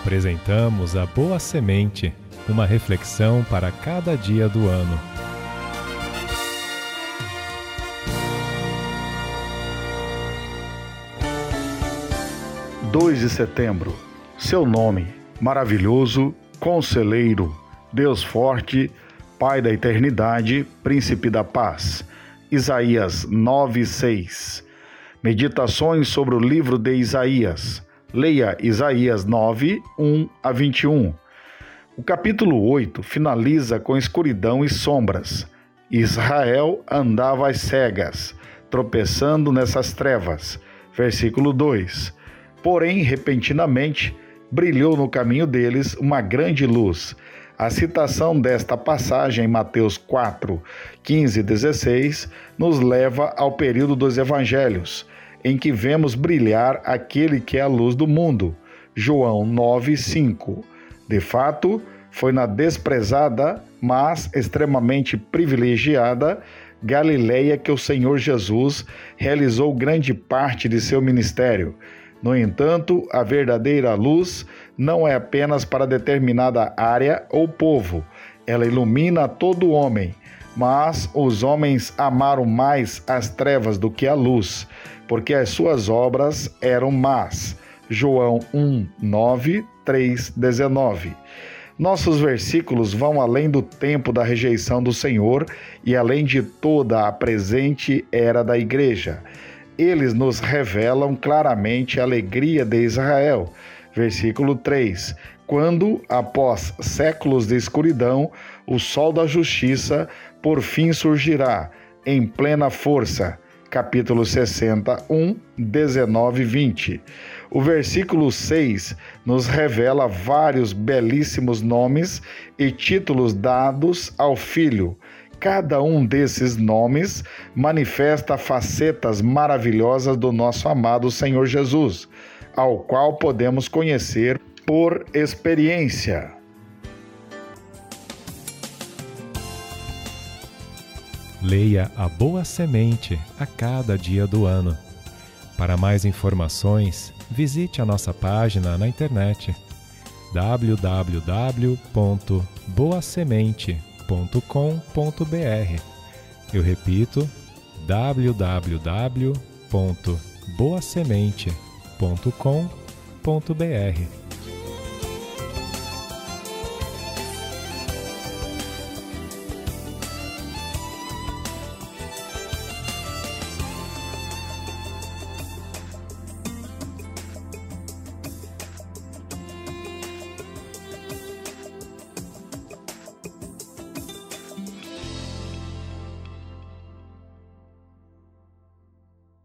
Apresentamos a Boa Semente, uma reflexão para cada dia do ano. (2 de setembro). Seu nome, maravilhoso, conselheiro, Deus forte, Pai da eternidade, Príncipe da paz. Isaías 9:6. Meditações sobre o livro de Isaías. Leia Isaías 9, 1 a 21. O capítulo 8 finaliza com escuridão e sombras. Israel andava às cegas, tropeçando nessas trevas. Versículo 2. Porém, repentinamente, brilhou no caminho deles uma grande luz. A citação desta passagem em Mateus 4, 15 e 16 nos leva ao período dos evangelhos, em que vemos brilhar aquele que é a luz do mundo. João 9, 5. De fato, foi na desprezada, mas extremamente privilegiada Galileia que o Senhor Jesus realizou grande parte de seu ministério. No entanto, a verdadeira luz não é apenas para determinada área ou povo. Ela ilumina todo homem, mas os homens amaram mais as trevas do que a luz, porque as suas obras eram más. João 1, 9, 3, 19. Nossos versículos vão além do tempo da rejeição do Senhor e além de toda a presente era da igreja. Eles nos revelam claramente a alegria de Israel. Versículo 3. Quando, após séculos de escuridão, o sol da justiça por fim surgirá, em plena força. Capítulo 61, 19 e 20. O versículo 6 nos revela vários belíssimos nomes e títulos dados ao Filho. Cada um desses nomes manifesta facetas maravilhosas do nosso amado Senhor Jesus, ao qual podemos conhecer por experiência. Leia a Boa Semente a cada dia do ano. Para mais informações, visite a nossa página na internet www.boasemente.com.br. Eu repito, www.boasemente.com.br.